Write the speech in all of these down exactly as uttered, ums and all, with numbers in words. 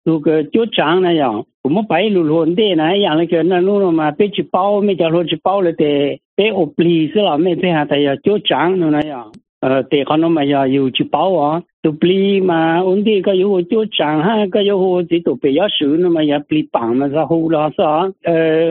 tu cái chỗ trắng này样，我们白路路的那样那个那路嘛，被去包没叫路去包了的，被我不是了，没被下的呀，chỗ trắng那样，呃，对，可能嘛要有去包啊。tu beli mà undi cái yêu chỗ trắng ha cái yêu chỉ tu bây giờ sử nó mà ya beli bằng mà sao hu là sao ờ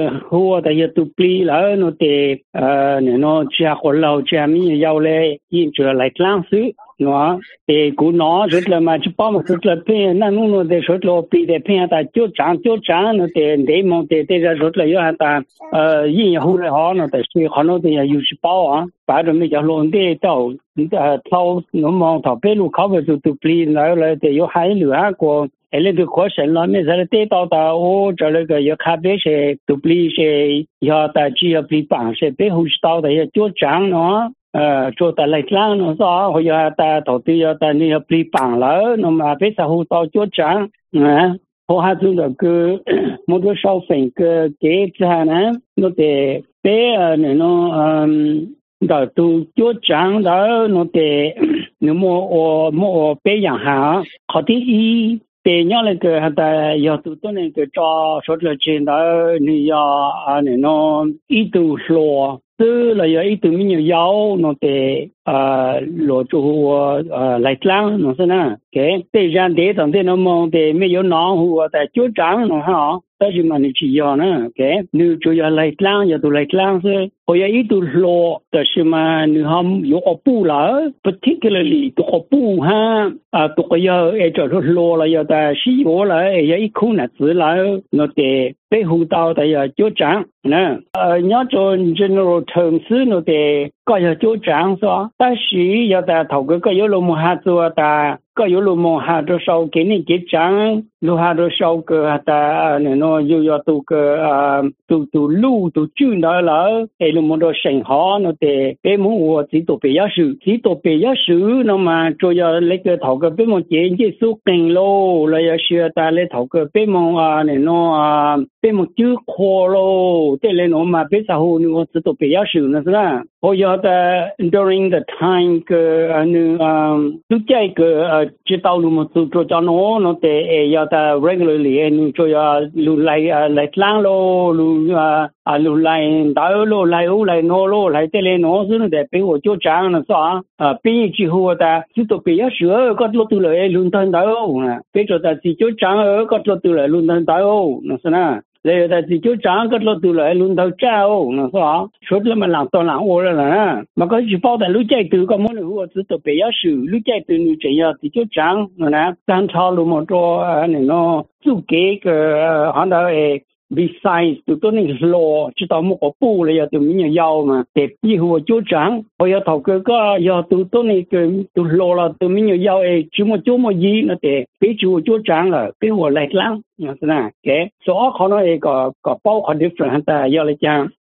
hu tại ya tu beli là nó để ờ nó chia khổ lâu chia mi yêu lệ yên chưa lại lang sự nó để cú nó rất là mà chỉ bao mà rất là pe na nó nó để rất là pe để pe ta chỗ trắng chỗ trắng nó để để mong để để ra rất là yêu ta ờ yên hu là họ nó tại sự họ nó để yêu chỉ bao à把人们叫弄的到呃掏那么掏北路靠不住都不来了的有海流啊过哎那个过程了没在得到的我这那个有咖啡是都不是要的只要不帮是背后到的要做账呢呃做的来账呢说我要的投资要的你要不帮了那么背后到做账嗯我还做那个摩托消费个给之后呢我得背呃那种嗯đó tu chỗ trắng đó nó để nếu mà ở mà ở bây giờ ha họ thì ý để nhau là cái hạt giờ tu tôi nên cái cho số lượng trên đó你要啊你nó ý tu lo từ là giờ ý tu mình nhiều giàu nó để à lo cho à lại lang nó thế nào cái để ra để thằng thế nó mong để mấy yếu nó hùa tại chỗ trắng nó ha但是嘛，你只要呢，给你就要来浪，要都来浪是，我要一度落，但是嘛，你还有个布了 ，particularly 这个布哈，啊，这个要哎，这个落了要在西我了，要一口呢子了，我得背后到的要就涨呢，呃，你要做 general terms 我得个要就涨是吧？但是要在头个个有路么下做的。ก็อยู่ลมหาตัวเสาเกนี่เกจังลูหาตัวเสาเกอตาเนี่ยเนาะอยู่ยอตัวเกอ่าตัวตัวลู่ตัวจื้อได้แล้วไอ้ลมตัวเสียงหอเนาะแต่เป็นหมู่ว่าสิตัวเปียสือสิตัวเปียสือเนาะมาตัวยาเล็กเท่ากับเป็นหมู่เจนเจสุกงโลแล้วยาเชื่อตาเล็กเท่ากับเป็นหมู่อ่าเนี่ยเนาะอ่าเป็นหมู่จื้อคอโลแต่เลยเนาะมาเป็นสาวนี่ว่าสิตัวเปียสือนะสินะพอยาแต่ during the time ก็อันนึงอ่าทุกใจก็知道路么做做叫喏，喏得要的 regularly， 你就要路来啊来浪咯，路啊啊路来大路来乌来喏咯，来这里喏是那得俾我就这样了是吧？啊，毕业之后的就都比较少，个路都来轮到到啊，别说的是就这样，个路都来轮到到，那是呢。เลยแต่ที่จะจ้างก็รถตัวเลยลุนเท่าเจ้านะสิชุดแล้วมันหลังตอนหลังโอ้แล้วนะมันก็จะพอแต่รู้ใจตัวก็มันรู้ว่าตัวเปียสื่อรู้ใจตัวนี่จะยาที่จะจ้างนะการทอลุมตัวเนี่ยเนาะสู้เก๋ก็หันเอาเอ besides ตัวตัวนี้รอจะต้องมันก็ปูเลยตัวมีเยาวมาแต่ยี่หัวจะจ้างพอยาถกก็ยาตัวตัวนี้ก็ตัวรอละตัวมีเยาวเอจุ่มจุ่มยีนะแต่ไปจูจะจ้างละไปหัวไหลหลังนะสินะแก所以可能一个个包括 different 的要来讲